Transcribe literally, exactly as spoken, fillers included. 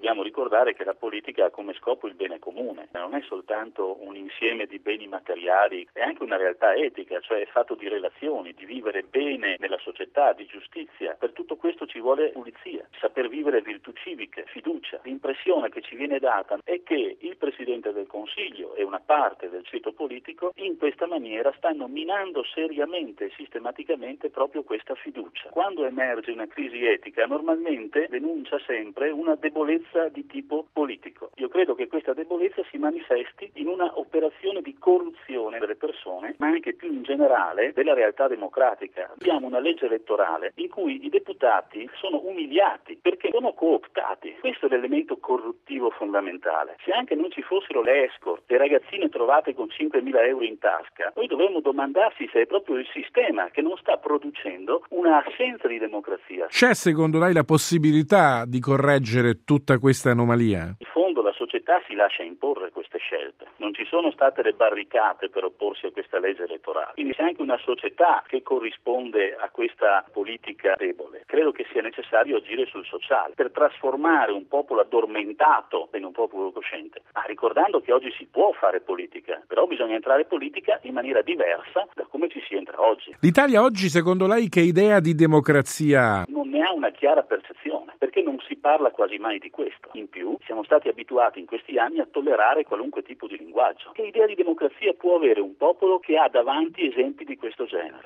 dobbiamo ricordare che la politica ha come scopo il bene comune, non è soltanto un insieme di beni materiali, è anche una realtà etica, cioè è fatto di relazioni, di vivere bene nella società, di giustizia. Per tutto questo ci vuole pulizia, saper vivere virtù civiche, fiducia. L'impressione che ci viene data è che il Presidente del Consiglio e una parte del ceto politico in questa maniera stanno minando seriamente e sistematicamente proprio questa fiducia. Quando emerge una crisi etica, normalmente denuncia sempre una debolezza di tipo politico. Io credo che questa debolezza si manifesti in una operazione di corruzione delle persone, ma anche più in generale della realtà democratica. Abbiamo una legge elettorale in cui i deputati sono umiliati perché sono cooptati. Questo è l'elemento corruttivo fondamentale. Se anche non ci fossero le escort, le ragazzine trovate con cinquemila euro in tasca, noi dovremmo domandarsi se è proprio il sistema che non sta producendo una assenza di democrazia. C'è secondo lei la possibilità di correggere tutta questa anomalia? In fondo la società si lascia imporre queste scelte. Non ci sono state le barricate per opporsi a questa legge elettorale. Quindi c'è anche una società che corrisponde a questa politica debole. Credo che sia necessario agire sul sociale per trasformare un popolo addormentato in un popolo cosciente. Ma ricordando che oggi si può fare politica, però bisogna entrare in politica in maniera diversa da come ci si entra oggi. L'Italia oggi, secondo lei, che idea di democrazia ha? Non ne ha una chiara percezione, perché non si parla quasi mai di questo. In più, siamo stati abituati in questi anni a tollerare qualunque tipo di linguaggio. Che idea di democrazia può avere un popolo che ha davanti esempi di questo genere?